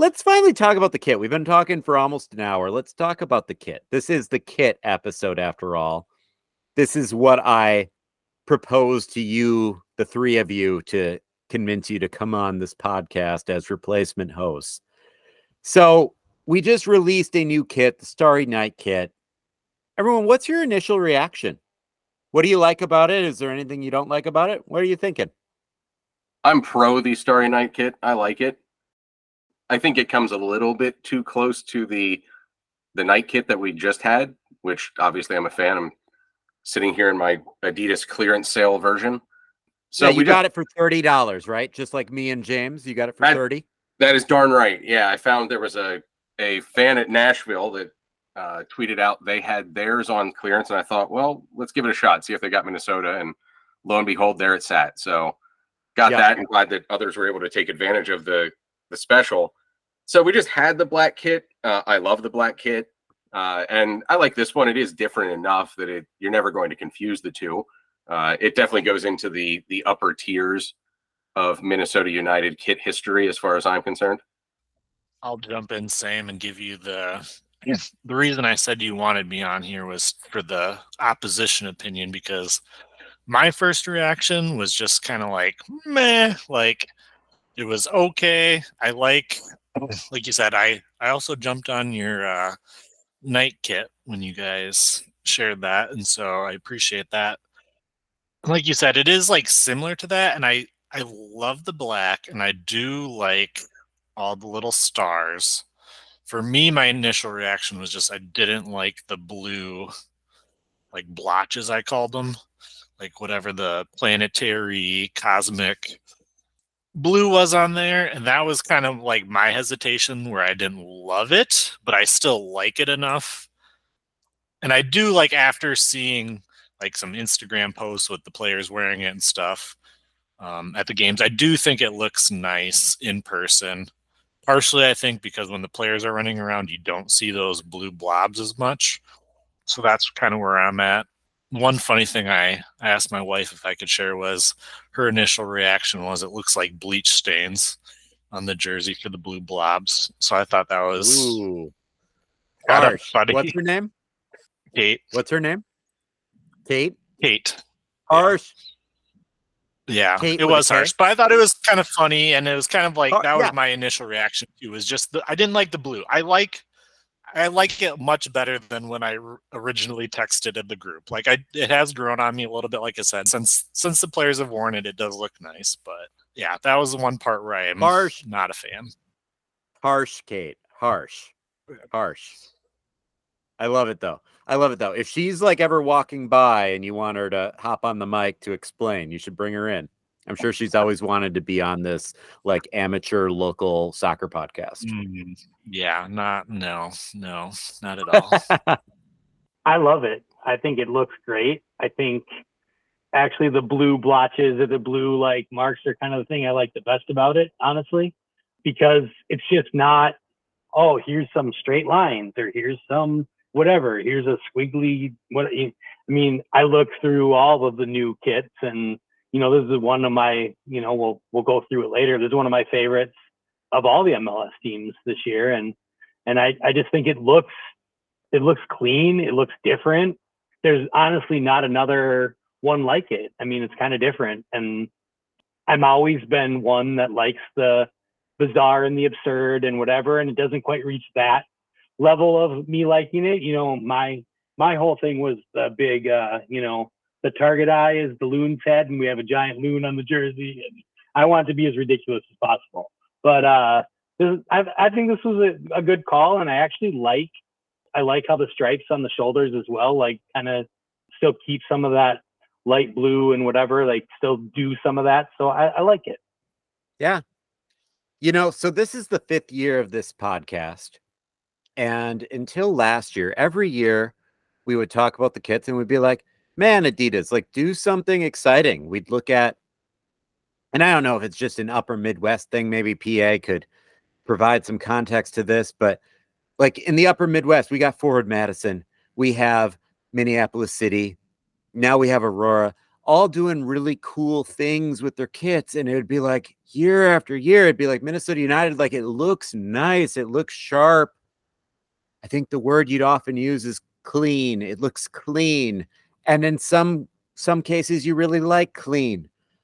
let's finally talk about the kit. We've been talking for almost an hour. Let's talk about the kit. This is the kit episode after all. This is what I proposed to you, the three of you, to convince you to come on this podcast as replacement hosts. So we just released a new kit, the Starry Night kit. Everyone, what's your initial reaction? What do you like about it? Is there anything you don't like about it? What are you thinking? I'm pro the Starry Night kit. I like it. I think it comes a little bit too close to the night kit that we just had, which obviously I'm a fan. I'm sitting here in my Adidas clearance sale version. So yeah, you got it for $30, right? Just like me and James, you got it for $30. That is darn right. Yeah, I found there was a fan at Nashville that tweeted out they had theirs on clearance, and I thought, well, let's give it a shot, see if they got Minnesota, and lo and behold, there it sat. So got that, and glad that others were able to take advantage of the special. So we just had the black kit. I love the black kit, and I like this one. It is different enough that you're never going to confuse the two. It definitely goes into the upper tiers of Minnesota United kit history, as far as I'm concerned. I'll jump in, Sam, and give you the reason I said you wanted me on here was for the opposition opinion, because my first reaction was just kind of like, meh, like it was okay. I like you said, I also jumped on your night kit when you guys shared that, and so I appreciate that. Like you said, it is like similar to that, and I love the black, and I do like all the little stars. For me, my initial reaction was just I didn't like the blue, like blotches, I called them, like whatever the planetary cosmic blue was on there, and that was kind of like my hesitation, where I didn't love it, but I still like it enough. And I do like, after seeing like some Instagram posts with the players wearing it and stuff at the games, I do think it looks nice in person. Partially, I think, because when the players are running around, you don't see those blue blobs as much. So that's kind of where I'm at. One funny thing I asked my wife if I could share was her initial reaction was it looks like bleach stains on the jersey for the blue blobs. So I thought that was harsh. Funny. What's her name? Kate. What's her name? Kate? Kate. Harsh. Yeah, Kate it was harsh, but I thought it was kind of funny, and it was kind of like that was my initial reaction too. Was just I didn't like the blue. I like it much better than when I originally texted in the group. Like it has grown on me a little bit. Like I said, since the players have worn it, it does look nice. But yeah, that was the one part where I am not a fan. Harsh, Kate. Harsh. I love it though. If she's like ever walking by and you want her to hop on the mic to explain, you should bring her in. I'm sure she's always wanted to be on this like amateur local soccer podcast. Yeah, no, not at all. I love it. I think it looks great. I think actually the blue blotches or the blue like marks are kind of the thing I like the best about it, honestly, because it's just not, oh, here's some straight lines or here's some whatever, here's a squiggly, I look through all of the new kits, and this is one of my, we'll go through it later. This is one of my favorites of all the MLS teams this year, and I just think it looks clean, it looks different. There's honestly not another one like it. I mean, it's kind of different, and I'm always been one that likes the bizarre and the absurd and whatever, and it doesn't quite reach that level of me liking it. My whole thing was the big, the target eye is the loon's head, and we have a giant loon on the jersey, and I want it to be as ridiculous as possible. But I think this was a good call, and I actually like how the stripes on the shoulders as well, like kind of still keep some of that light blue and whatever, like still do some of that. So I like it. Yeah. So this is the 5th year of this podcast. And until last year, every year we would talk about the kits and we'd be like, man, Adidas, like do something exciting. We'd look at, and I don't know if it's just an upper Midwest thing. Maybe PA could provide some context to this, but like in the upper Midwest, we got Forward Madison. We have Minneapolis City. Now we have Aurora. all doing really cool things with their kits. And it would be like year after year, it'd be like Minnesota United, like it looks nice. It looks sharp. I think the word you'd often use is clean. It looks clean. And in some cases you really like clean,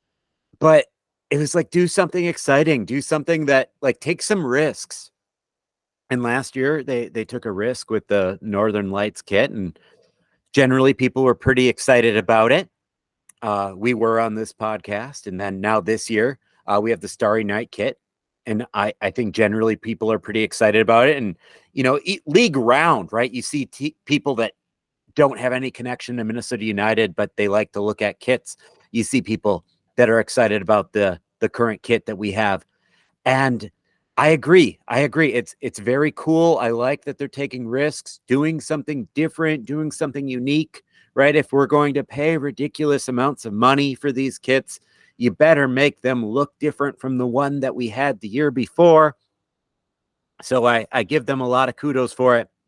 but it was like, do something exciting, do something that like take some risks. And last year they took a risk with the Northern Lights kit, and generally people were pretty excited about it. We were on this podcast, and then now this year we have the Starry Night kit, and I think generally people are pretty excited about it. And you know, league round, right? You see people that don't have any connection to Minnesota United, but they like to look at kits. You see people that are excited about the current kit that we have, and I agree. It's very cool. I like that they're taking risks, doing something different, doing something unique, right? If we're going to pay ridiculous amounts of money for these kits, you better make them look different from the one that we had the year before. So I give them a lot of kudos for it.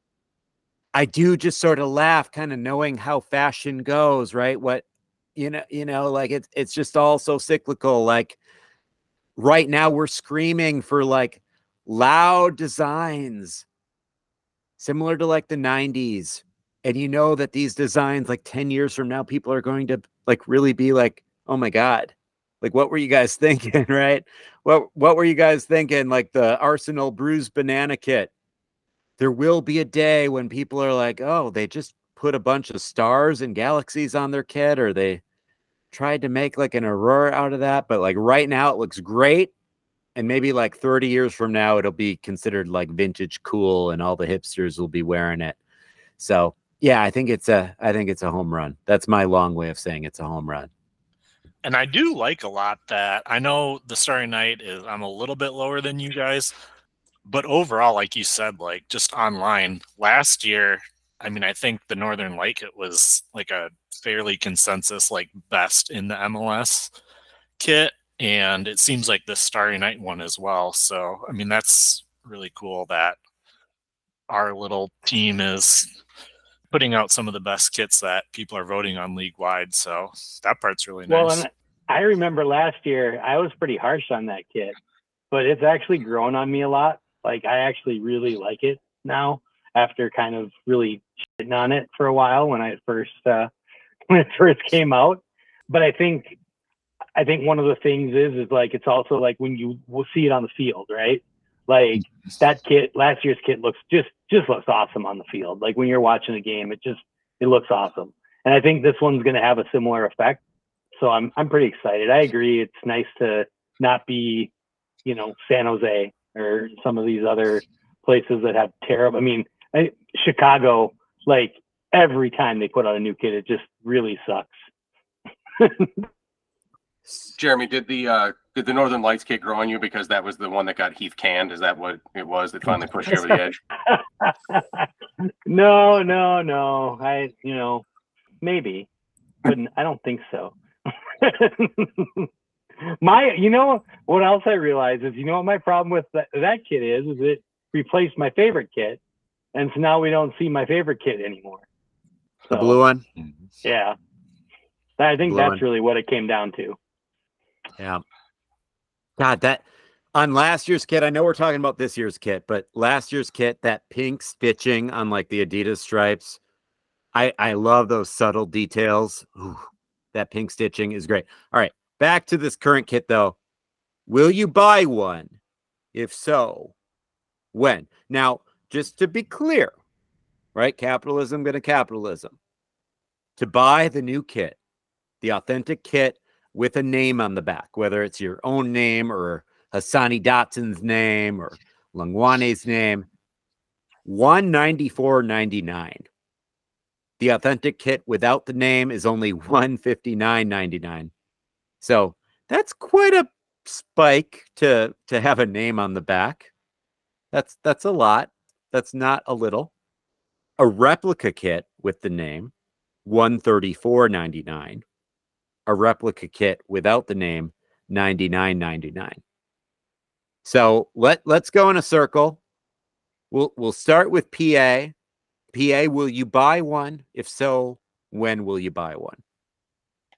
I do just sort of laugh, kind of knowing how fashion goes, right? What, you know, like it's just all so cyclical. Like right now we're screaming for like loud designs similar to like the 90s. And you know that these designs, like 10 years from now, people are going to like really be like, oh my God, like, what were you guys thinking, right? What were you guys thinking? Like the Arsenal bruised banana kit. There will be a day when people are like, oh, they just put a bunch of stars and galaxies on their kit, or they tried to make like an aurora out of that. But like right now it looks great. And maybe like 30 years from now, it'll be considered like vintage cool and all the hipsters will be wearing it. So yeah, I think it's a home run. That's my long way of saying it's a home run. And I do like a lot that I know the Starry Night is, I'm a little bit lower than you guys, but overall, like you said, like just online last year, I mean, I think the Northern Light kit was like a fairly consensus, like best in the MLS kit. And it seems like the Starry Night one as well. So, I mean, that's really cool that our little team is putting out some of the best kits that people are voting on league wide. So that part's really nice. Well, and I remember last year I was pretty harsh on that kit, but it's actually grown on me a lot. Like I actually really like it now after kind of really shitting on it for a while when it first came out. But I think one of the things is like, it's also like when you will see it on the field, right? Like that kit, last year's kit looks just looks awesome on the field. Like when you're watching a game, it looks awesome. And I think this one's going to have a similar effect. So I'm pretty excited. I agree. It's nice to not be, you know, San Jose or some of these other places that have terrible. I mean, Chicago, like every time they put out a new kit, it just really sucks. Jeremy, did the Northern Lights kit grow on you because that was the one that got Heath canned? Is that what it was that finally pushed you over the edge? No. Maybe, but I don't think so. You know what else I realized is, you know what my problem with that kit is it replaced my favorite kit, and so now we don't see my favorite kit anymore. The blue one? Yeah. I think that's really what it came down to. Yeah. God, that on last year's kit, I know we're talking about this year's kit, but last year's kit, that pink stitching on like the Adidas stripes, I love those subtle details. Ooh, that pink stitching is great. All right, back to this current kit though. Will you buy one? If so, when? Now, just to be clear, right? Capitalism gonna capitalism. To buy the new kit, the authentic kit with a name on the back, whether it's your own name or Hassani Dotson's name or Langwane's name, $194.99. The authentic kit without the name is only $159.99. So that's quite a spike to have a name on the back. That's a lot. That's not a little. A replica kit with the name, $134.99. A replica kit without the name, $99.99. So let's go in a circle. We'll start with PA. PA, will you buy one? If so, when will you buy one?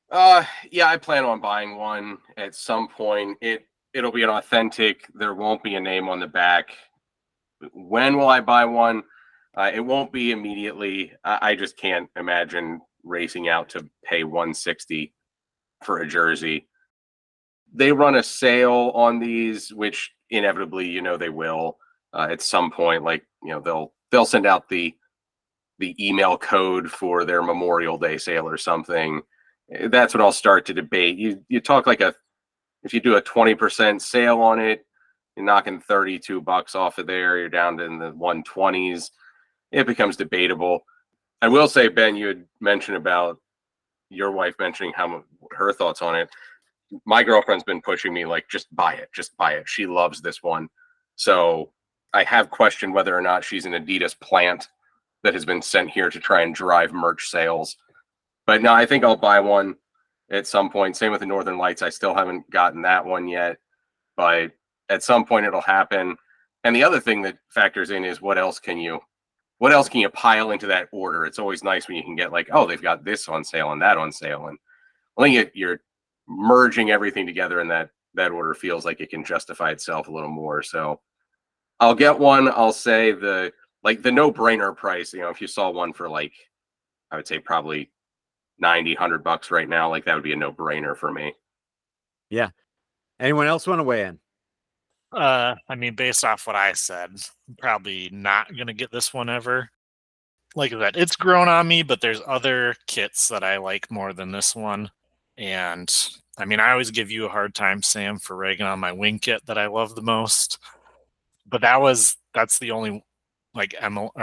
Yeah, I plan on buying one at some point. It'll be an authentic. There won't be a name on the back. When will I buy one? It won't be immediately. I just can't imagine racing out to pay 160 for a jersey. They run a sale on these, which inevitably, they will at some point. Like, they'll send out the email code for their Memorial Day sale or something. That's what I'll start to debate. You talk like if you do a 20% sale on it, you're knocking $32 off of there. You're down to in the 120s. It becomes debatable. I will say, Ben, you had mentioned about your wife mentioning her thoughts on it. My girlfriend's been pushing me like, just buy it. She loves this one. So I have questioned whether or not she's an Adidas plant that has been sent here to try and drive merch sales. But no, I think I'll buy one at some point. Same with the Northern Lights. I still haven't gotten that one yet, but at some point it'll happen. And the other thing that factors in is what else can you pile into that order? It's always nice when you can get like, oh, they've got this on sale and that on sale. And I think you're merging everything together, and that order feels like it can justify itself a little more. So I'll get one. I'll say the no-brainer price, if you saw one for like, I would say probably $90-$100 right now, like that would be a no-brainer for me. Yeah. Anyone else want to weigh in? I mean, based off what I said, I'm probably not going to get this one ever. Like I said, it's grown on me, but there's other kits that I like more than this one. And I mean, I always give you a hard time, Sam, for ragging on my wing kit that I love the most. But that's the only like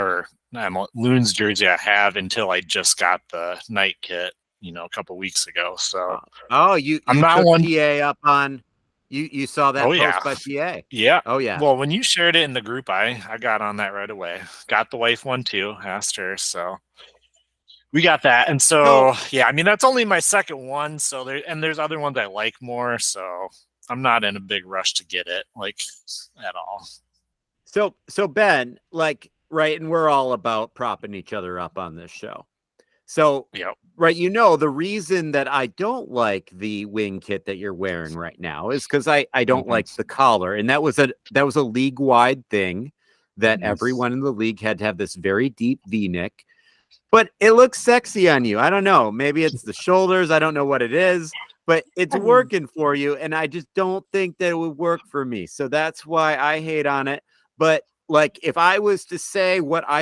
Loons jersey I have until I just got the night kit, a couple weeks ago. So I'm not one PA up on you saw that post yeah. by PA. Yeah. Oh yeah. Well, when you shared it in the group, I got on that right away. Got the wife one too, asked her, so we got that. And so yeah, I mean that's only my second one, so there's other ones I like more, so I'm not in a big rush to get it like at all. So Ben, like, right, and we're all about propping each other up on this show. So, yep. Right, the reason that I don't like the wing kit that you're wearing right now is because I don't like the collar, and that was a league-wide thing that everyone in the league had to have this very deep V-neck. But it looks sexy on you. I don't know. Maybe it's the shoulders. I don't know what it is. But it's working for you, and I just don't think that it would work for me. So that's why I hate on it. But like, if I was to say what I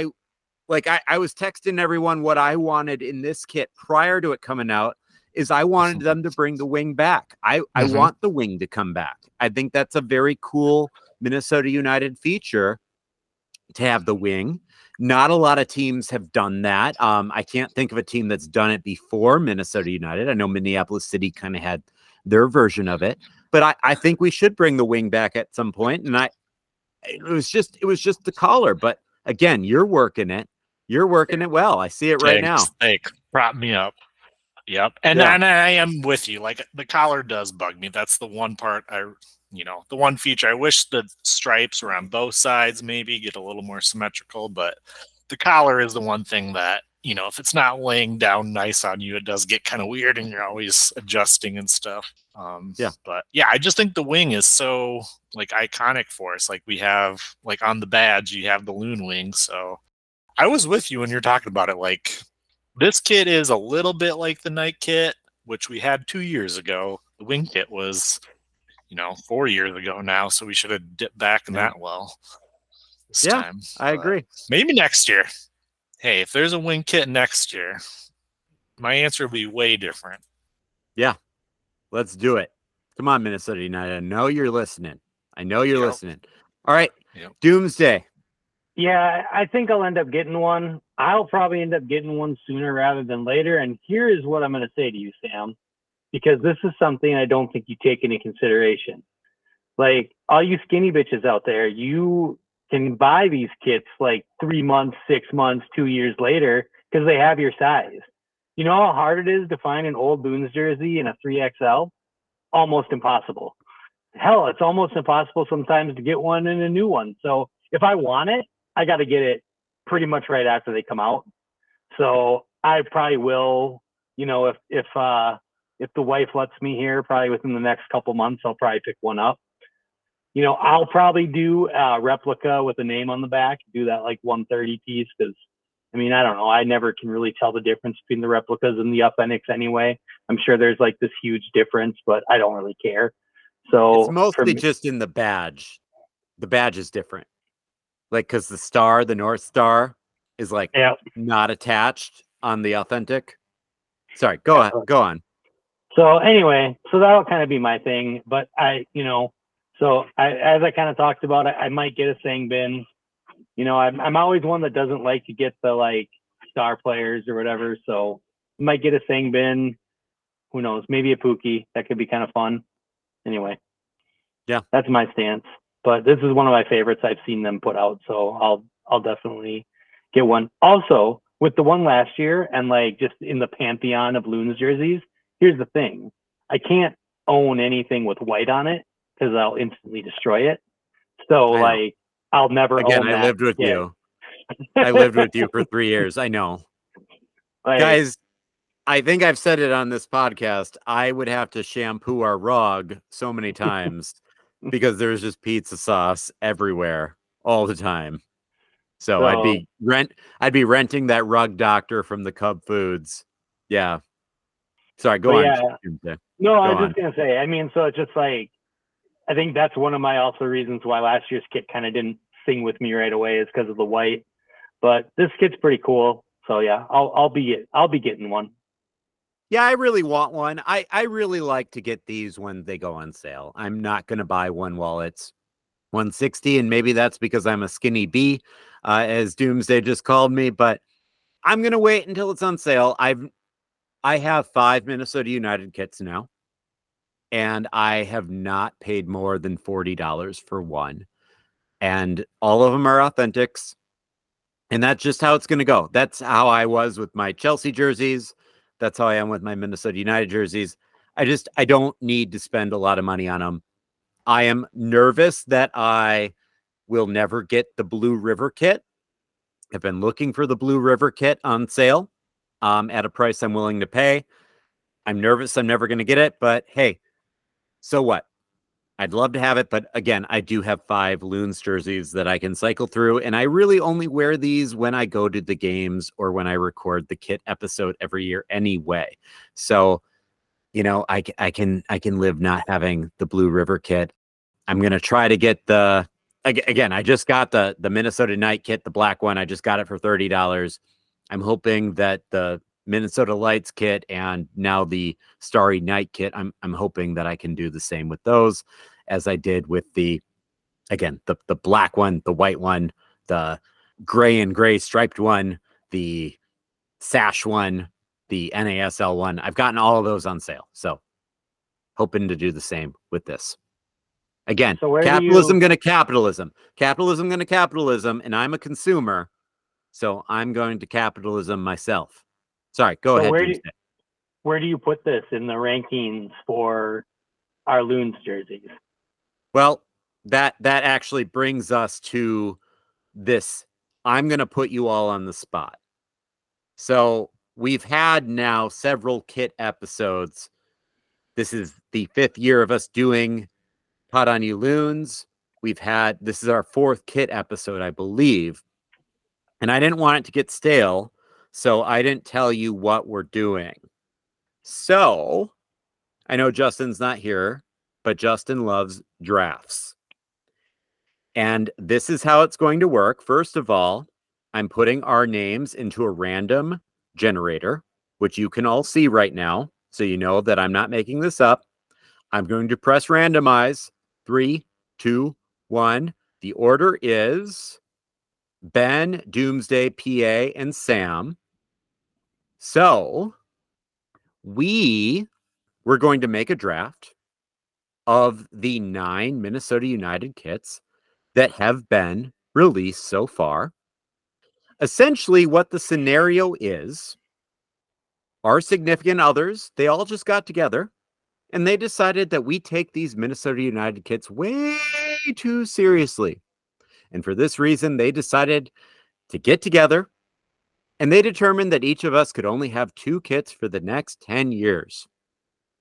was texting everyone what I wanted in this kit prior to it coming out is I wanted them to bring the wing back. I want the wing to come back. I think that's a very cool Minnesota United feature to have the wing. Not a lot of teams have done that. I can't think of a team that's done it before Minnesota United. I know Minneapolis City kind of had their version of it, but I think we should bring the wing back at some point. And it was just the collar. But again, you're working it well. I see it right now. Thanks. Prop me up. Yep. And I am with you. Like, the collar does bug me. That's the one part the one feature. I wish the stripes were on both sides, maybe get a little more symmetrical, but the collar is the one thing that, if it's not laying down nice on you, it does get kind of weird and you're always adjusting and stuff. But yeah, I just think the wing is so like iconic for us. Like, we have like on the badge, you have the loon wing. So I was with you when you're talking about it. Like, this kit is a little bit like the night kit, which we had 2 years ago. The wing kit was, 4 years ago now. So we should have dipped back in that well this time. I agree. Maybe next year. Hey, if there's a wing kit next year, my answer will be way different. Yeah. Let's do it. Come on, Minnesota United. I know you're listening. Listening. All right. Yep. Doomsday. Yeah, I think I'll end up getting one. I'll probably end up getting one sooner rather than later. And here is what I'm going to say to you, Sam, because this is something I don't think you take into consideration. Like, all you skinny bitches out there, you can buy these kits like 3 months, 6 months, 2 years later because they have your size. You know how hard it is to find an old Loons jersey in a 3XL? Almost impossible. Hell, it's almost impossible sometimes to get one in a new one. So if I want it, I got to get it pretty much right after they come out. So I probably will, if if the wife lets me here, probably within the next couple months, I'll probably pick one up. You know, I'll probably do a replica with a name on the back, do that like 130 piece, because I mean, I don't know. I never can really tell the difference between the replicas and the authentics anyway. I'm sure there's like this huge difference, but I don't really care. So It's mostly just in the badge. The badge is different. Like, because the star, the North Star, is like not attached on the authentic. Sorry, go on. So anyway, so that'll kind of be my thing. But as I kind of talked about, I might get a Sangbin. You know, I'm always one that doesn't like to get the like star players or whatever. So I might get a Sangbin. Who knows? Maybe a Pookie. That could be kind of fun. Anyway, yeah, that's my stance. But this is one of my favorites I've seen them put out. So I'll definitely get one. Also, with the one last year and like just in the pantheon of Loons jerseys, here's the thing. I can't own anything with white on it because I'll instantly destroy it. So like I'll never own that. I lived with you. I lived with you for 3 years. I know. Like, guys, I think I've said it on this podcast. I would have to shampoo our rug so many times because there's just pizza sauce everywhere all the time. So I'd be renting that rug doctor from the Cub Foods. Yeah. Sorry, go on. Yeah. No, I was just gonna say, I mean, so it's just like I think that's one of my also reasons why last year's kit kind of didn't sing with me right away is because of the white. But this kit's pretty cool. So yeah, I'll be getting one. Yeah, I really want one. I really like to get these when they go on sale. I'm not going to buy one while it's $160, and maybe that's because I'm a skinny bee, as Doomsday just called me, but I'm going to wait until it's on sale. I have 5 Minnesota United kits now, and I have not paid more than $40 for one. And all of them are authentics, and that's just how it's going to go. That's how I was with my Chelsea jerseys. That's how I am with my Minnesota United jerseys. I don't need to spend a lot of money on them. I am nervous that I will never get the Blue River kit. I've been looking for the Blue River kit on sale at a price I'm willing to pay. I'm nervous I'm never going to get it, but hey, so what? I'd love to have it, but again, I do have 5 Loons jerseys that I can cycle through, and I really only wear these when I go to the games or when I record the kit episode every year anyway. So, you know, I can live not having the Blue River kit. I'm going to try to get again, I just got the Minnesota Night kit, the black one. I just got it for $30. I'm hoping that the Minnesota Lights kit and now the Starry Night kit, I'm hoping that I can do the same with those as I did with the black one, the white one, the gray and gray striped one, the sash one, the NASL one. I've gotten all of those on sale. So hoping to do the same with this. Again, so capitalism going to capitalism, capitalism going to capitalism, and I'm a consumer. So I'm going to capitalism myself. Sorry, go ahead. Where do you put this in the rankings for our Loons jerseys? Well, that actually brings us to this. I'm going to put you all on the spot. So we've had now several kit episodes. This is the 5th year of us doing Pot on You Loons. This is our 4th kit episode, I believe. And I didn't want it to get stale, so I didn't tell you what we're doing. So I know Justin's not here, but Justin loves drafts. And this is how it's going to work. First of all, I'm putting our names into a random generator, which you can all see right now. So you know that I'm not making this up. I'm going to press randomize. 3, 2, 1. The order is Ben, Doomsday, PA, and Sam. So we're going to make a draft of the 9 Minnesota United kits that have been released so far. Essentially, what the scenario is, our significant others, they all just got together and they decided that we take these Minnesota United kits way too seriously. And for this reason, they decided to get together and they determined that each of us could only have 2 kits for the next 10 years.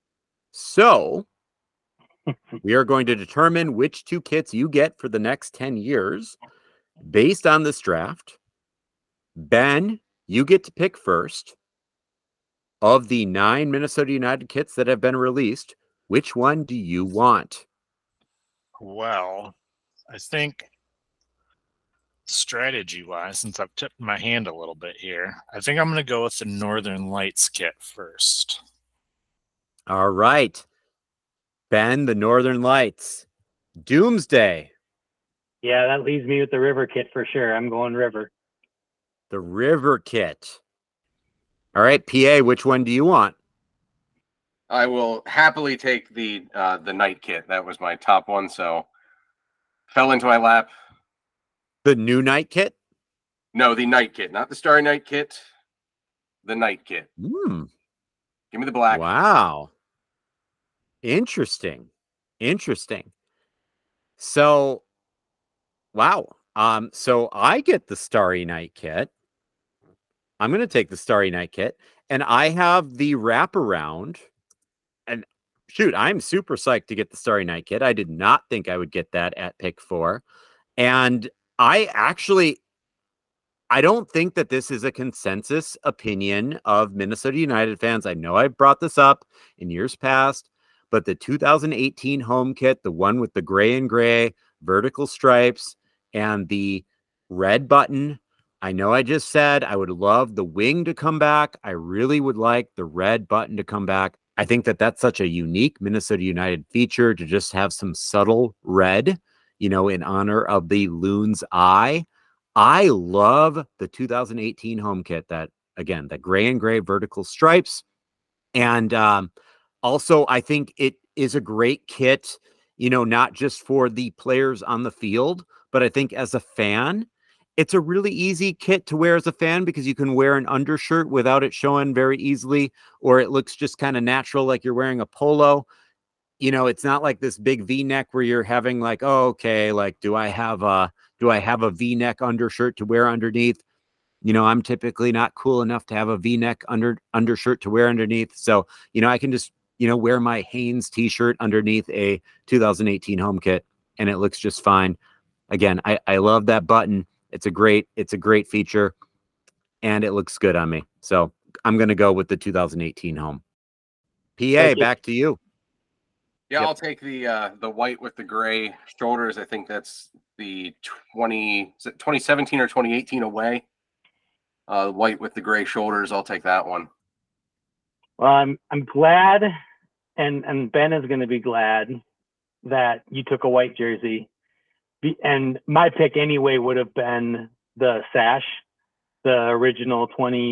So we are going to determine which two kits you get for the next 10 years based on this draft. Ben, you get to pick first. Of the 9 Minnesota United kits that have been released, which one do you want? Well, I think strategy-wise, since I've tipped my hand a little bit here, I think I'm going to go with the Northern Lights kit first. All right. Ben, the Northern Lights. Doomsday. Yeah, that leaves me with the River kit for sure. I'm going River. The River kit. All right, PA, which one do you want? I will happily take the Night kit. That was my top one, so fell into my lap. The new Night kit? No, the Night kit, not the Starry Night kit. The Night kit. Give me the black. Wow. Interesting. So, wow. So I get the Starry Night kit. I'm going to take the Starry Night kit, and I have the wraparound. And shoot, I'm super psyched to get the Starry Night kit. I did not think I would get that at pick 4. And I don't think that this is a consensus opinion of Minnesota United fans. I know I've brought this up in years past, but the 2018 home kit, the one with the gray and gray vertical stripes and the red button, I know I just said I would love the wing to come back. I really would like the red button to come back. I think that that's such a unique Minnesota United feature to just have some subtle red, in honor of the Loon's eye. I love the 2018 home kit, that, again, the gray and gray vertical stripes. And also, I think it is a great kit, not just for the players on the field, but I think as a fan, it's a really easy kit to wear as a fan because you can wear an undershirt without it showing very easily, or it looks just kind of natural like you're wearing a polo. It's not like this big V-neck where you're having like, oh, okay, like, do I have a V-neck undershirt to wear underneath? I'm typically not cool enough to have a V-neck undershirt to wear underneath. So, I can just, wear my Hanes t-shirt underneath a 2018 home kit and it looks just fine. Again, I love that button. It's a great feature and it looks good on me. So I'm going to go with the 2018 home. PA, back to you. Yeah, Yep. I'll take the white with the gray shoulders. I think that's the 2017 or 2018 away. White with the gray shoulders. I'll take that one. Well, I'm glad, and Ben is going to be glad that you took a white jersey. And my pick anyway would have been the sash, the original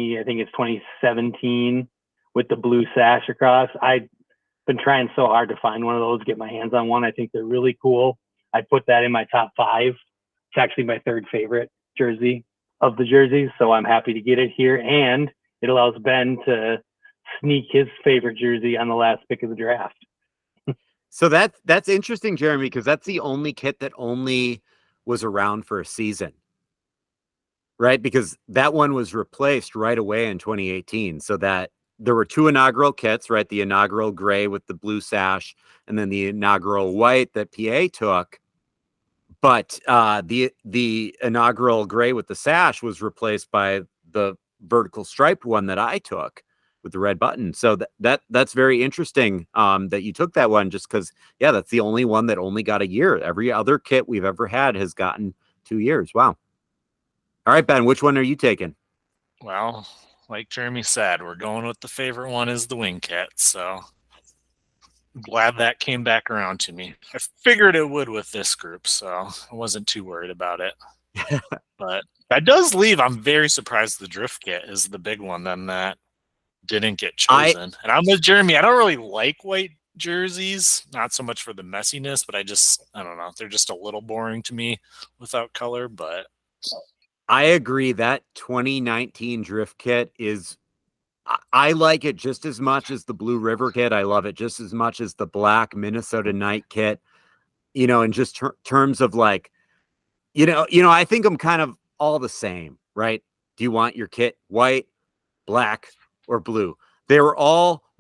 2017 with the blue sash across. I've been trying so hard to find one of those, get my hands on one. I think they're really cool. I put that in my top 5. It's actually my 3rd favorite jersey of the jerseys. So I'm happy to get it here. And it allows Ben to sneak his favorite jersey on the last pick of the draft. So that's interesting, Jeremy, because that's the only kit that only was around for a season, right? Because that one was replaced right away in 2018. So that there were 2 inaugural kits, right? The inaugural gray with the blue sash, and then the inaugural white that PA took. But the inaugural gray with the sash was replaced by the vertical striped one that I took with the red button. So that's very interesting that you took that one, just because, yeah, that's the only one that only got a year. Every other kit we've ever had has gotten 2 years. Wow. All right, Ben, which one are you taking? Well, like Jeremy said, we're going with the favorite one is the wing kit. So I'm glad that came back around to me. I figured it would with this group, so I wasn't too worried about it. But that does leave, I'm very surprised the drift kit is the big one then that didn't get chosen. And I'm with Jeremy. I don't really like white jerseys, not so much for the messiness, but I don't know. They're just a little boring to me without color, but I agree that 2019 drift kit is, I like it just as much as the Blue River kit. I love it just as much as the black Minnesota Night kit, in just terms of like, I think I'm kind of all the same, right? Do you want your kit white, black, or blue? They were all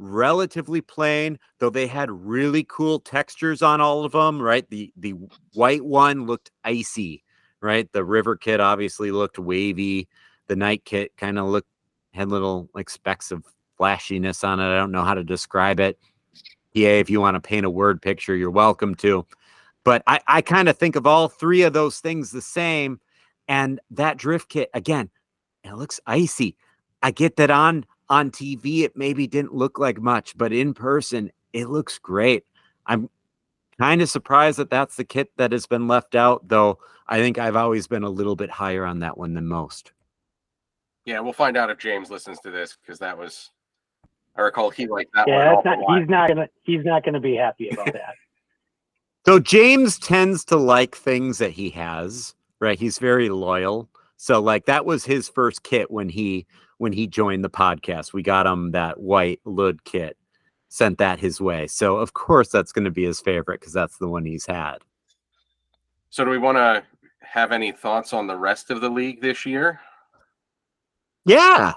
relatively plain, though they had really cool textures on all of them, right? The white one looked icy, right? The river kit obviously looked wavy. The night kit kind of had little like specks of flashiness on it. I don't know how to describe it. Yeah, if you want to paint a word picture, you're welcome to. But I kind of think of all three of those things the same. And that drift kit, again, it looks icy. I get that on TV, it maybe didn't look like much, but in person, it looks great. I'm kind of surprised that that's the kit that has been left out, though I think I've always been a little bit higher on that one than most. Yeah, we'll find out if James listens to this, because that was, I recall he liked that one. Yeah, he's not gonna be happy about that. So James tends to like things that he has, right? He's very loyal. So like that was his first kit when he joined the podcast. We got him that white Lud kit, sent that his way. So of course that's going to be his favorite because that's the one he's had. So do we want to have any thoughts on the rest of the league this year? Yeah.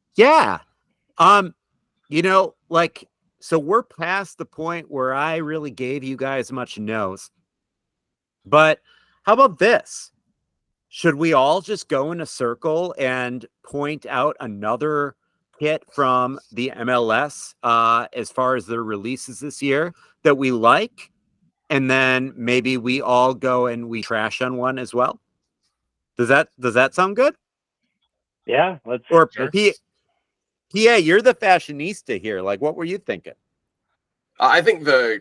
You know, like, so we're past the point where I really gave you guys much no's. But how about this? Should we all just go in a circle and point out another kit from the MLS as far as their releases this year that we like? And then maybe we all go and we trash on one as well. Does that sound good? Yeah, let's. Or PA, you're the fashionista here. Like, what were you thinking? I think the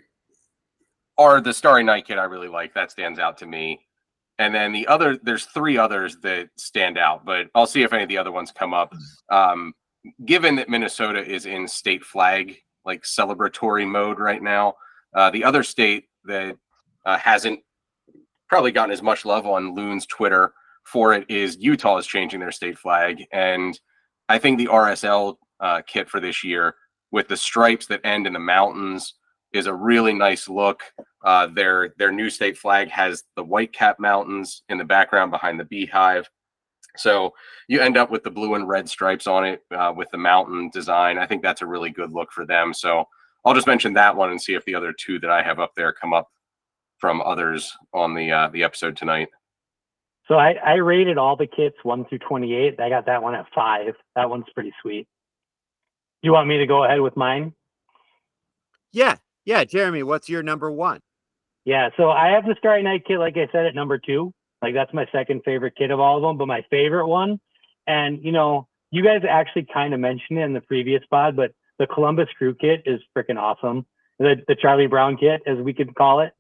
Starry Night kit I really like. That stands out to me. And then there's three others that stand out, but I'll see if any of the other ones come up. Given that Minnesota is in state flag, like celebratory mode right now, the other state that hasn't probably gotten as much love on Loon's Twitter for it is Utah is changing their state flag. And I think the RSL kit for this year with the stripes that end in the mountains is a really nice look. Their new state flag has the Whitecap Mountains in the background behind the beehive. So you end up with the blue and red stripes on it with the mountain design. I think that's a really good look for them. So I'll just mention that one and see if the other two that I have up there come up from others on the episode tonight. So I rated all the kits 1 through 28. I got that one at 5. That one's pretty sweet. Do you want me to go ahead with mine? Yeah, Jeremy, what's your number 1? Yeah, so I have the Starry Night kit, like I said, at number 2. Like, that's my second favorite kit of all of them, but my favorite one, and, you know, you guys actually kind of mentioned it in the previous pod, but the Columbus Crew kit is freaking awesome. The Charlie Brown kit, as we could call it.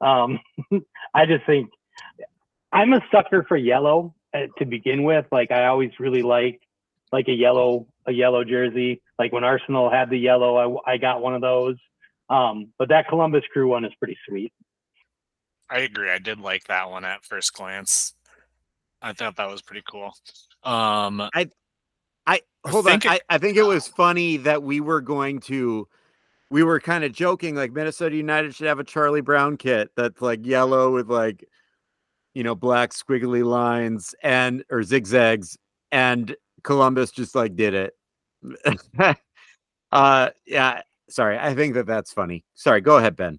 I just think I'm a sucker for yellow to begin with. Like, I always really like a yellow jersey. Like when Arsenal had the yellow, I got one of those. But that Columbus Crew one is pretty sweet. I agree. I did like that one at first glance. I thought that was pretty cool. I think it was funny that we were kind of joking, like Minnesota United should have a Charlie Brown kit that's like yellow with like, you know, black squiggly lines or zigzags, and Columbus just like did it. Yeah, sorry. I think that's funny. Sorry, go ahead, Ben.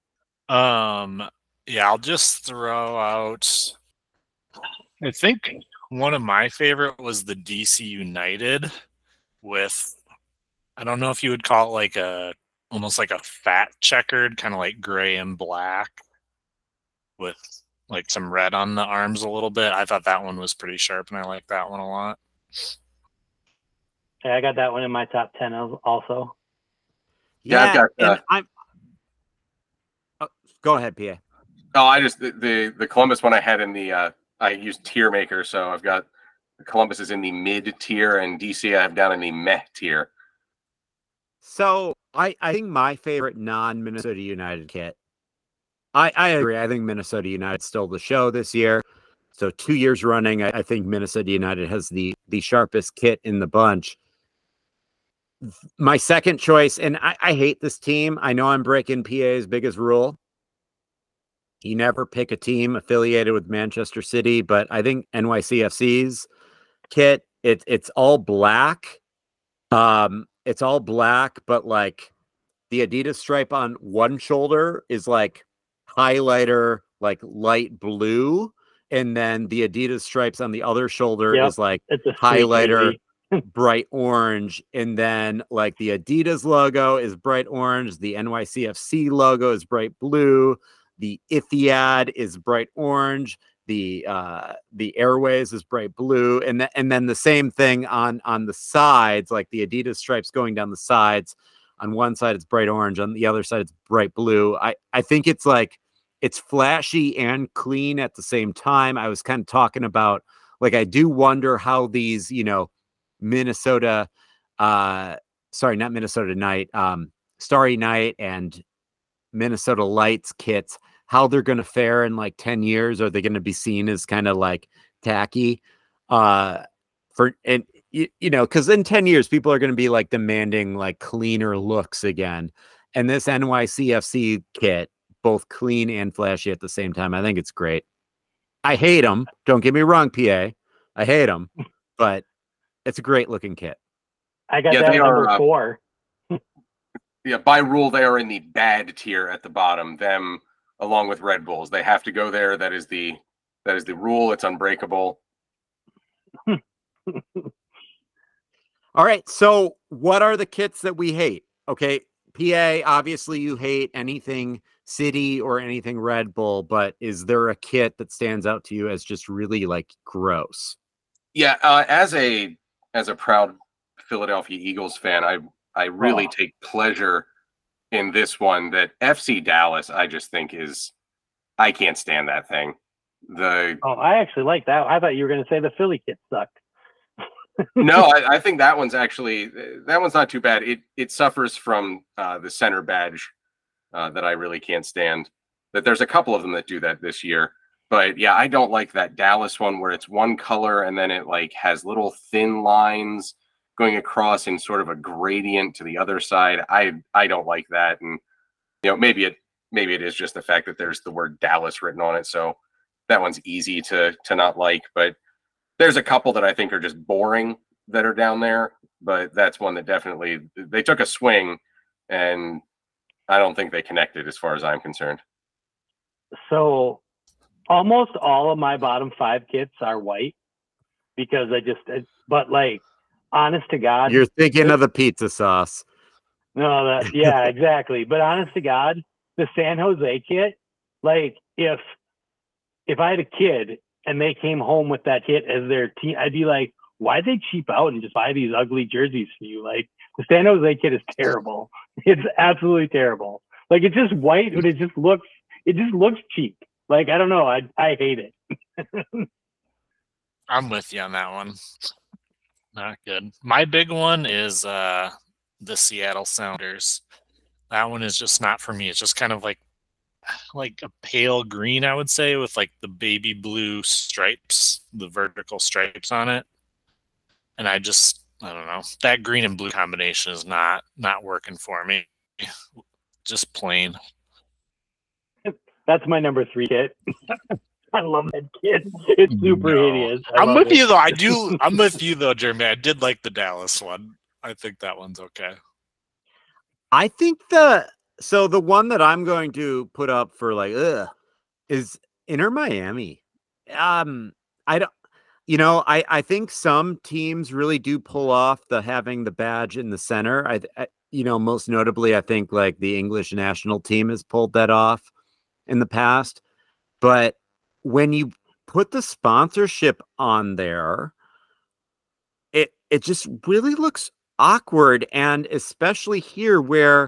Yeah, I'll just throw out, I think one of my favorite was the DC United with, I don't know if you would call it like almost like a fat checkered, kind of like gray and black with like some red on the arms a little bit. I thought that one was pretty sharp, and I like that one a lot. Yeah, I got that one in my top 10 also. Yeah, I've got. Go ahead, PA. Oh, I just the Columbus one I had in the I used tier maker, so I've got Columbus is in the mid tier and DC I have down in the meh tier. So I think my favorite non-Minnesota United kit. I agree. I think Minnesota United stole the show this year. So 2 years running, I think Minnesota United has the sharpest kit in the bunch. My second choice, and I hate this team. I know I'm breaking PA's biggest rule. You never pick a team affiliated with Manchester City, but I think NYCFC's kit, it's all black. it's all black, but like the Adidas stripe on one shoulder is like highlighter, like light blue, and then the Adidas stripes on the other shoulder Yep, is like it's a highlighter, bright orange, and then like the Adidas logo is bright orange, the NYCFC logo is bright blue, the Etihad is bright orange, the Airways is bright blue, and then the same thing on the sides, like the Adidas stripes going down the sides. On one side it's bright orange, on the other side it's bright blue. I think it's like it's flashy and clean at the same time. I was kind of talking about, like, I do wonder how these, Minnesota, sorry, not Minnesota Night, Starry Night and Minnesota Lights kits, how they're going to fare in like 10 years. Are they going to be seen as kind of like tacky? Because in 10 years, people are going to be like demanding like cleaner looks again. And this NYCFC kit, both clean and flashy at the same time, I think it's great. I hate them. Don't get me wrong, PA. I hate them, but it's a great looking kit. I got that number 4. Yeah, by rule, they are in the bad tier at the bottom. Them, along with Red Bulls, they have to go there. That is the rule. It's unbreakable. All right. So what are the kits that we hate? Okay. PA, obviously you hate anything City or anything Red Bull, but is there a kit that stands out to you as just really like gross? Yeah. As a proud Philadelphia Eagles fan, I really take pleasure in this one. That FC Dallas, I just think I can't stand that thing. I actually like that. I thought you were going to say the Philly kit sucked. No, I think that one's not too bad. It suffers from the center badge that I really can't stand. That there's a couple of them that do that this year. But yeah, I don't like that Dallas one where it's one color and then it like has little thin lines going across in sort of a gradient to the other side. I don't like that. And maybe it is just the fact that there's the word Dallas written on it. So that one's easy to not like. But there's a couple that I think are just boring that are down there. But that's one that definitely they took a swing, and I don't think they connected as far as I'm concerned. So almost all of my bottom 5 kits are white because but like, honest to God, you're thinking of the pizza sauce. No, yeah, exactly. But honest to God, the San Jose kit, like if I had a kid and they came home with that kit as their team, I'd be like, why'd they cheap out and just buy these ugly jerseys for you? Like, the San Jose kit is terrible. It's absolutely terrible. Like, it's just white, but it just looks cheap. Like, I don't know. I hate it. I'm with you on that one. Not good. My big one is the Seattle Sounders. That one is just not for me. It's just kind of like a pale green, I would say, with like the baby blue stripes, the vertical stripes on it. And I don't know. That green and blue combination is not working for me. Just plain. That's my number 3 kit. I love that kit. It's super hideous. I'm with you though. I'm with you though, Jeremy. I did like the Dallas one. I think that one's okay. I think the one that I'm going to put up for like is Inter Miami. I think some teams really do pull off having the badge in the center. I most notably, I think like the English national team has pulled that off in the past. But when you put the sponsorship on there, it just really looks awkward, and especially here where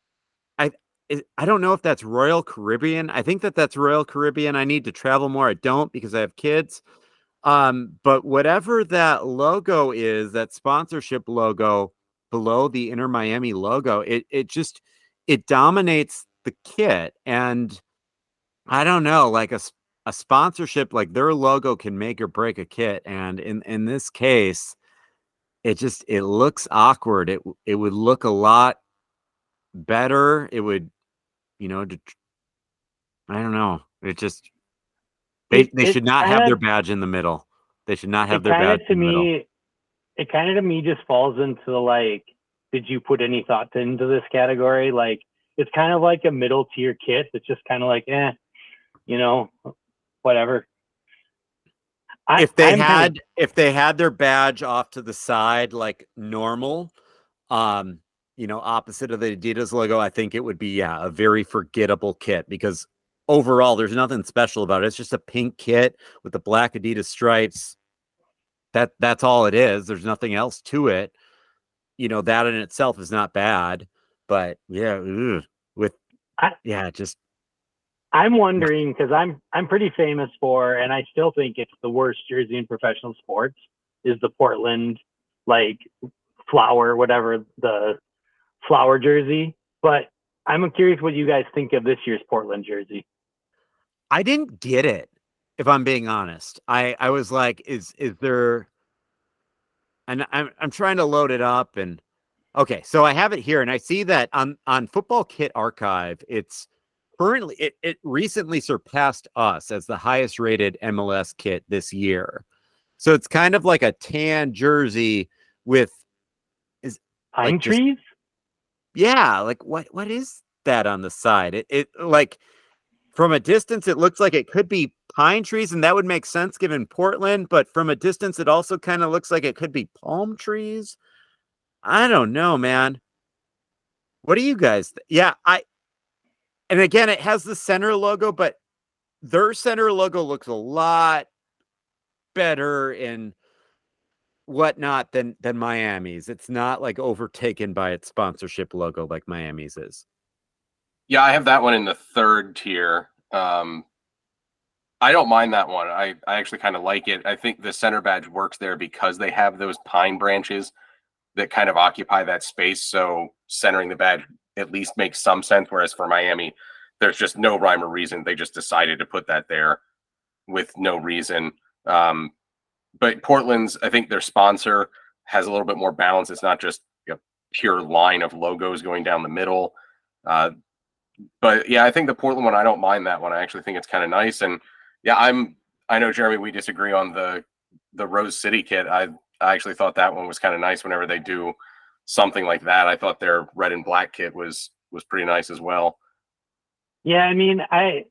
I don't know if that's Royal Caribbean. I think that's Royal Caribbean. I need to travel more. I don't, because I have kids. But whatever that logo is, that sponsorship logo below the Inter Miami logo, it dominates the kit. And I don't know, like a sponsorship, like their logo can make or break a kit. And in this case, it looks awkward. It would look a lot better. It would, I don't know. It just, they should not have their badge in the middle. They should not have their badge in the middle. It kind of to me just falls into like did you put any thought into this category? Like, it's kind of like a middle tier kit. It's just kind of like, whatever. If they had their badge off to the side like normal, opposite of the Adidas logo, I think it would be a very forgettable kit, because overall there's nothing special about it. It's just a pink kit with the black Adidas stripes. That's all it is. There's nothing else to it. That in itself is not bad, but I'm wondering, because I'm pretty famous for, and I still think it's the worst jersey in professional sports, is the Portland flower, whatever, the flower jersey. But I'm curious what you guys think of this year's Portland jersey. I didn't get it, if I'm being honest. I was like, is there? And I'm trying to load it up, and okay, so I have it here, and I see that on Football Kit Archive, it's currently it recently surpassed us as the highest rated MLS kit this year. So it's kind of like a tan jersey with pine trees. Yeah, like what is that on the side? It like from a distance it looks like it could be pine trees, and that would make sense given Portland, but from a distance it also kind of looks like it could be palm trees. I don't know, man. What do you guys and again, it has the center logo, but their center logo looks a lot better and whatnot than Miami's. It's not like overtaken by its sponsorship logo like Miami's is. Yeah, I have that one in the third tier. I don't mind that one. I actually kind of like it. I think the center badge works there because they have those pine branches that kind of occupy that space. So centering the badge at least makes some sense. Whereas for Miami, there's just no rhyme or reason. They just decided to put that there with no reason. But Portland's, I think their sponsor has a little bit more balance. It's not just a pure line of logos going down the middle. But yeah, I think the Portland one, I don't mind that one. I actually think it's kind of nice. And yeah, I know, Jeremy, we disagree on the Rose City kit. I actually thought that one was kind of nice whenever they do something like that. I thought their red and black kit was pretty nice as well. Yeah, I mean, I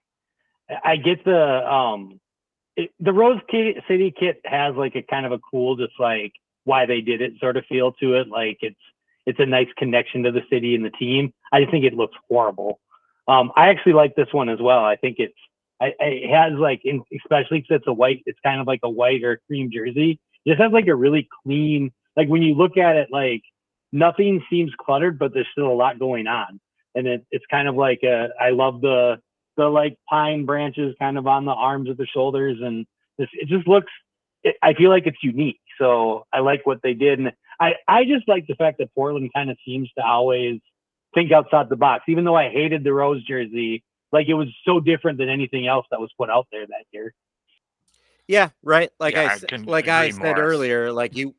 get the Rose City kit has like a kind of a cool, just like why they did it sort of feel to it. Like it's a nice connection to the city and the team. I just think it looks horrible. I actually like this one as well. I think it has like, especially because it's a white, it's kind of like a white or cream jersey. It just has like a really clean, like when you look at it, like nothing seems cluttered, but there's still a lot going on. And it's kind of like I love the like pine branches kind of on the arms of the shoulders, and it just looks. I feel like it's unique, so I like what they did, and I just like the fact that Portland kind of seems to always think outside the box. Even though I hated the Rose jersey, like it was so different than anything else that was put out there that year. Yeah, right. Like Yeah, I said earlier, like you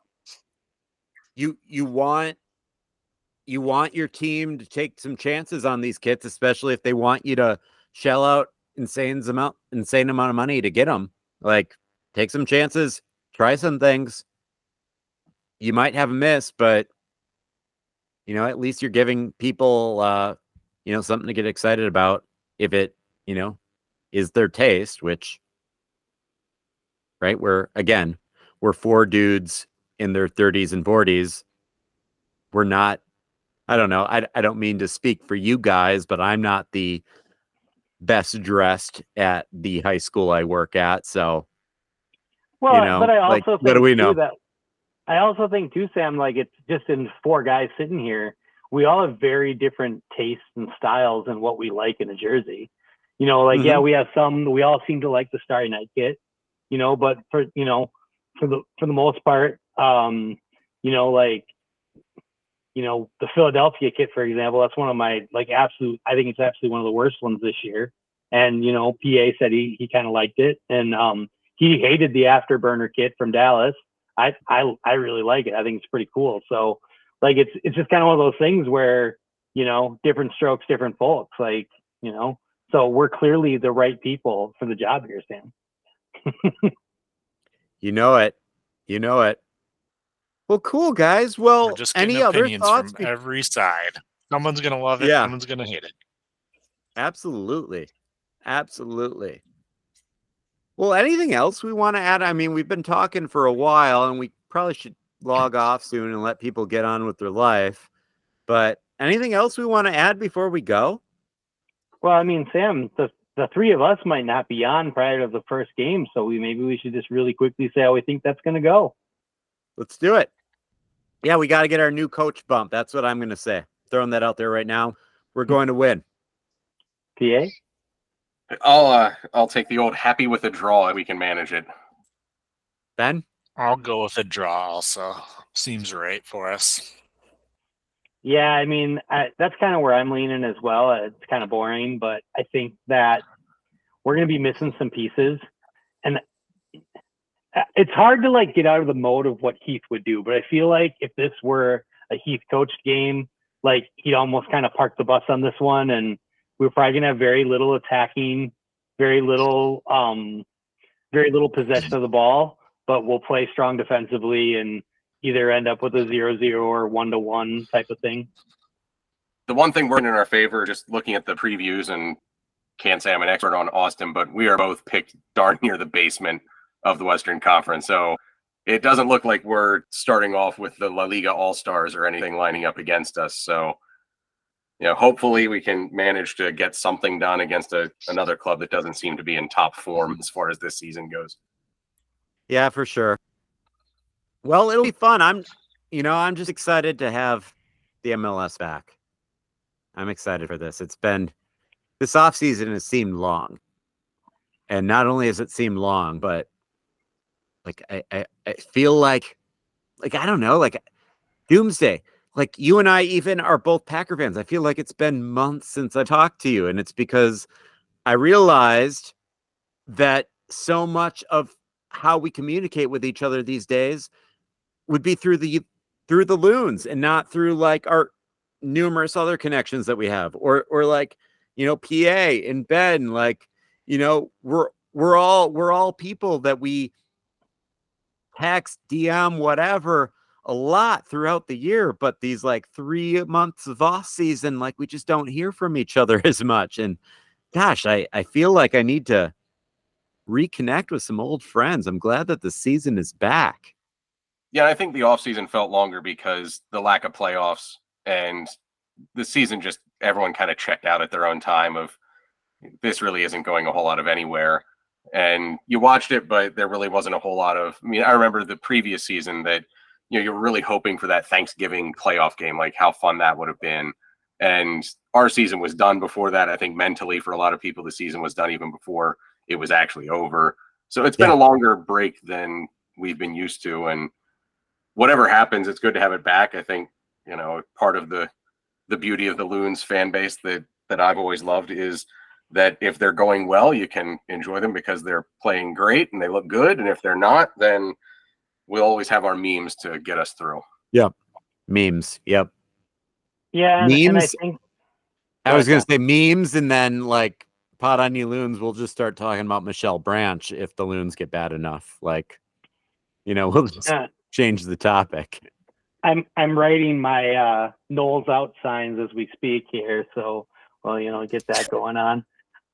want your team to take some chances on these kits, especially if they want you to shell out insane amount of money to get them. Like, take some chances, try some things. You might have a miss, but at least you're giving people something to get excited about if it is their taste, which right, we're four dudes in their 30s and 40s. We're not, I don't know. I don't mean to speak for you guys, but I'm not the best dressed at the high school I work at. So, well, but I also think what do we know? I also think too, Sam, like it's just in four guys sitting here, we all have very different tastes and styles and what we like in a jersey. Yeah, we have we all seem to like the Starry Night kit, but for the most part, the Philadelphia kit, for example, that's one of my I think it's absolutely one of the worst ones this year. And, PA said he kind of liked it. And he hated the Afterburner kit from Dallas. I really like it. I think it's pretty cool. So like, it's just kind of one of those things where, different strokes, different folks, so we're clearly the right people for the job here, Sam. You know it. Well, Well, cool, guys. We're Well, just getting any other opinions thoughts? from every side. Someone's gonna love it. Yeah. Someone's gonna hate it. Absolutely. Absolutely. Well, anything else we want to add? I mean, we've been talking for a while and we probably should log off soon and let people get on with their life. But anything else we want to add before we go? Well, I mean, Sam, the three of us might not be on prior to the first game, so maybe we should just really quickly say how we think that's going to go. Let's do it. Yeah, we got to get our new coach bump. That's what I'm going to say. Throwing that out there right now. We're going to win. PA? I'll take the old happy with a draw and we can manage it. Ben? I'll go with a draw also. Seems right for us. Yeah, I mean, that's kind of where I'm leaning as well. It's kind of boring, but I think that we're going to be missing some pieces. And it's hard to like get out of the mode of what Heath would do, but I feel like if this were a Heath coached game, like he'd almost kind of park the bus on this one, and we're probably going to have very little attacking, very little possession of the ball, but we'll play strong defensively and either end up with a 0-0 or 1-1 type of thing. The one thing working in our favor, just looking at the previews, and can't say I'm an expert on Austin, but we are both picked darn near the basement of the Western Conference. So it doesn't look like we're starting off with the La Liga All-Stars or anything lining up against us. So, you know, hopefully we can manage to get something done against another club that doesn't seem to be in top form as far as this season goes. Yeah, for sure. Well, it'll be fun. I'm just excited to have the MLS back. I'm excited for this. This offseason has seemed long. And not only has it seemed long, but like I feel like I don't know, like doomsday. Like you and I even are both Packer fans. I feel like it's been months since I talked to you, and it's because I realized that so much of how we communicate with each other these days would be through the Loons and not through like our numerous other connections that we have, or like, you know, PA and Ben, like, you know, we're all people that we text, DM, whatever, a lot throughout the year, but these like 3 months of off season, like we just don't hear from each other as much. And gosh, I feel like I need to reconnect with some old friends. I'm glad that the season is back. Yeah, I think the offseason felt longer because the lack of playoffs and the season, just everyone kind of checked out at their own time of this really isn't going a whole lot of anywhere. And you watched it, but there really wasn't a whole lot of, I mean, I remember the previous season that, you know, you're really hoping for that Thanksgiving playoff game, like how fun that would have been. And our season was done before that. I think mentally for a lot of people, the season was done even before it was actually over. So it's been a longer break than we've been used to. And whatever happens, it's good to have it back. I think, you know, part of the beauty of the Loons fan base that I've always loved is that if they're going well, you can enjoy them because they're playing great and they look good. And if they're not, then we'll always have our memes to get us through. Yep. Memes. Yep. Yeah. Memes. And I think I was going to say memes, and then like Pot on You Loons, we'll just start talking about Michelle Branch if the Loons get bad enough. Like, you know, we'll just change the topic. I'm writing my Knowles out signs as we speak here, so well, you know, get that going on.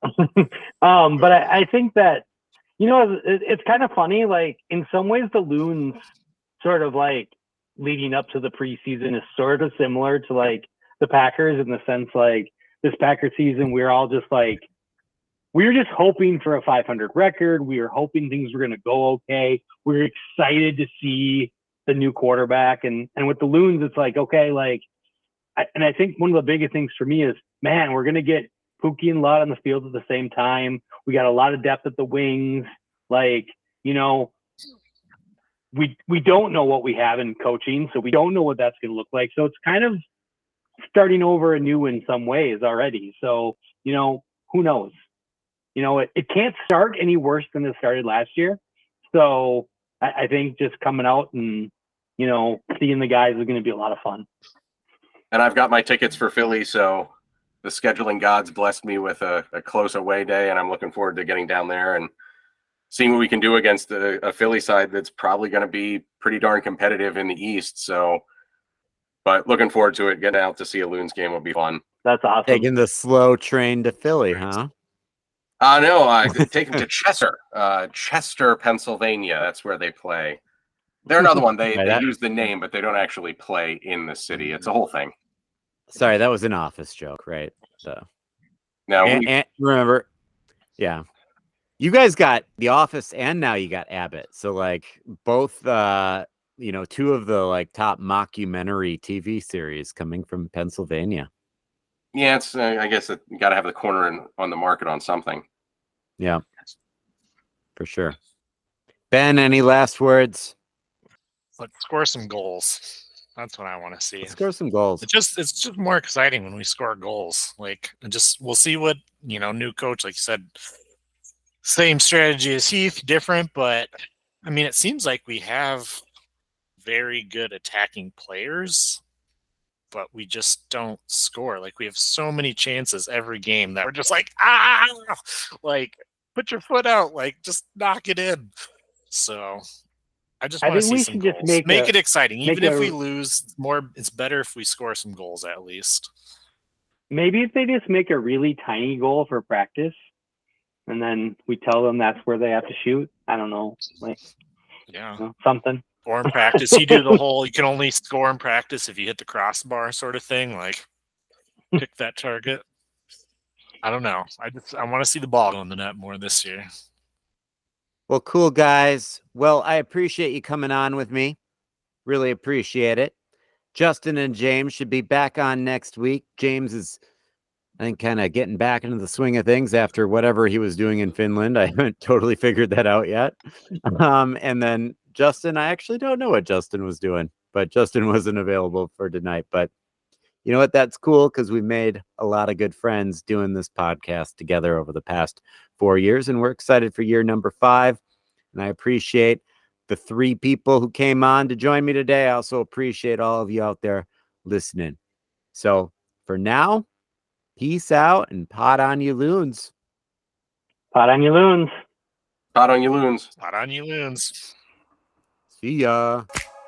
But I think that, you know, it's kind of funny. Like in some ways, the Loons sort of like leading up to the preseason is sort of similar to like the Packers in the sense like this Packer season, we're all just like, we were just hoping for a 500 record. We were hoping things were going to go okay. We were excited to see the new quarterback. And with the Loons, it's like, okay, like, I think one of the biggest things for me is, man, we're going to get Pookie and Lott on the field at the same time. We got a lot of depth at the wings. Like, you know, we don't know what we have in coaching, so we don't know what that's going to look like. So it's kind of starting over anew in some ways already. So, you know, who knows? You know, it can't start any worse than it started last year. So I think just coming out and, you know, seeing the guys is going to be a lot of fun. And I've got my tickets for Philly, so the scheduling gods blessed me with a close away day, and I'm looking forward to getting down there and seeing what we can do against a Philly side that's probably going to be pretty darn competitive in the East. So, but looking forward to it. Getting out to see a Loons game will be fun. That's awesome. Taking the slow train to Philly, huh? No, take them to Chester, Pennsylvania. That's where they play. They're another one. They use the name, but they don't actually play in the city. It's a whole thing. Sorry, that was an Office joke, right? So now and remember, yeah, you guys got The Office, and now you got Abbott. So like both, you know, two of the like top mockumentary TV series coming from Pennsylvania. Yeah, it's I guess you got to have the corner on the market on something. Yeah, for sure. Ben, any last words? Let's score some goals. That's what I want to see. Let's score some goals. It's just more exciting when we score goals. Like, we'll see what, you know, new coach, like you said, same strategy as Heath, different, but I mean, it seems like we have very good attacking players, but we just don't score. Like, we have so many chances every game that we're just like, like, put your foot out, like, just knock it in. So I just want to see some goals. Make it exciting. Even if we lose, it's better if we score some goals at least. Maybe if they just make a really tiny goal for practice, and then we tell them that's where they have to shoot. I don't know, like, yeah, you know, something. Or in practice, you do the whole, you can only score in practice if you hit the crossbar sort of thing. Like, pick that target. I don't know. I want to see the ball go in the net more this year. Well, cool, guys. Well, I appreciate you coming on with me. Really appreciate it. Justin and James should be back on next week. James is, I think, kind of getting back into the swing of things after whatever he was doing in Finland. I haven't totally figured that out yet. And then Justin, I actually don't know what Justin was doing, but Justin wasn't available for tonight. But you know what? That's cool because we made a lot of good friends doing this podcast together over the past 4 years, and we're excited for year number 5. And I appreciate the 3 people who came on to join me today. I also appreciate all of you out there listening. So for now, peace out and pot on you Loons. Pot on you Loons. Pot on you Loons. Pot on you Loons. See ya.